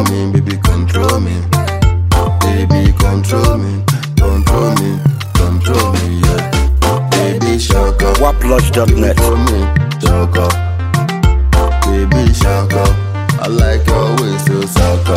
me, baby, control me. Baby, control me, control me, control me, yeah. Baby, shaka. Waplodge.net. For me, shaka. Baby, shaka. I like your waist, so shaka.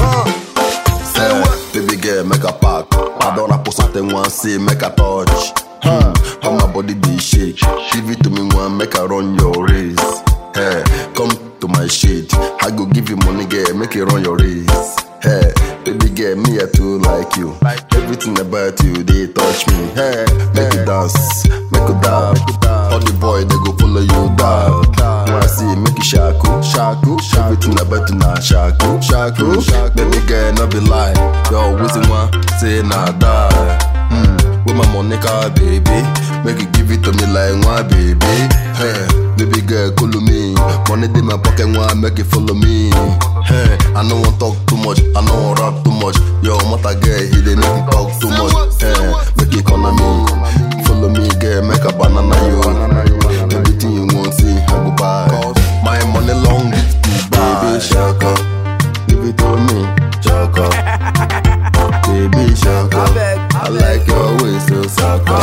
Say what? Baby girl, make a pack. I don't have to something one say, make a touch. How my body be shake. Give it to me one, make a run your race. Hey, come to my shade. I go give you money, girl, make it run your race. Hey, baby girl, me I too like you. Everything about you, they touch me. Hey, make you dance, make you dance. All the boy they go follow you down. When I see make you shaku, shaku, everything about you now shaku, shaku. Baby girl, no be lie. Yo, wishing one, say nah die. With my Monica, baby, make you give it to me like one, baby. Hey, baby girl, cool me. Money in my pocket, one make it follow me. Hey, I don't want talk too much, I don't want rap too much. Yo, mother girl, he they make you talk too much. Hey, make it on me, follow me, girl, make a banana yo. Everything you want, see, I go buy. My money long, baby shaka, give it to me, shaka. Baby shaka. I like your waist, so sucker.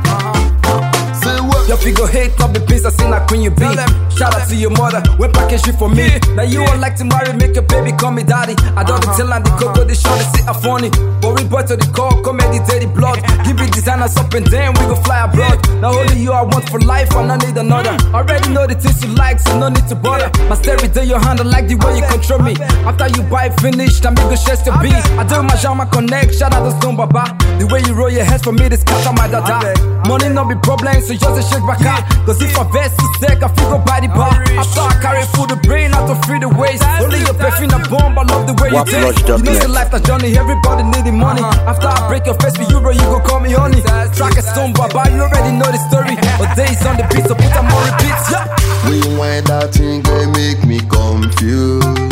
Say what? Your figure hate up the piece, I seen that queen you be. Shout out to your mother, when package it for me. Now you all like to marry, make your baby call me daddy. I don't tell and the cocoa, they show they sit a funny. But we boy to the call, come meditate the blood. Give it designers up and then we go fly abroad. Now only you I want for life, I don't need another. Already know the things you like, so no need to bother. My stereo day your hand, I like the way you control me. After you buy finished, I make a share to be. I do my genre connect, shout out to Stone Baba. The way you roll your head for me, this cat my dada. Money no be problem, so just a shake back out. Cause if I vest to sick, I feel go by the bar. After I carry food, the brain out to free the waste. Only your perfume a bomb, I love the way you taste. You know the life that journey, everybody need the money. After I break your face for you, bro, you go call me honey. Track a Stone Baba, you already know the story. But days on the beat, so put them on repeat, yeah. Rewind that thing, girl, make me confused.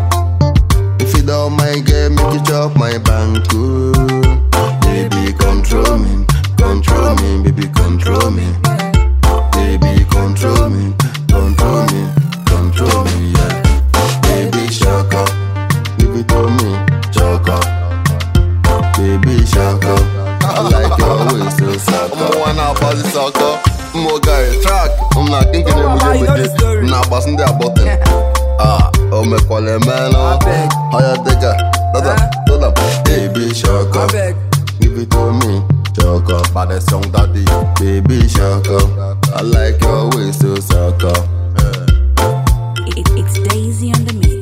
If you don't mind, girl, make you chop my banku. Baby, control me, baby, control me. Baby, control me, control me, control me, yeah. Baby, shaka, give it to me, shaka. Baby, shaka, I like your waist, so sucker. I'm one out for the sucker. More guy, track. I'm not thinking of it. I'm not busting their button. Oh, me call a man, oh. How you take it? Baby, shaka, give it to me, shaka. By the song daddy, baby, shaka. I like your waist, so sucker. It's Daisy on the mix.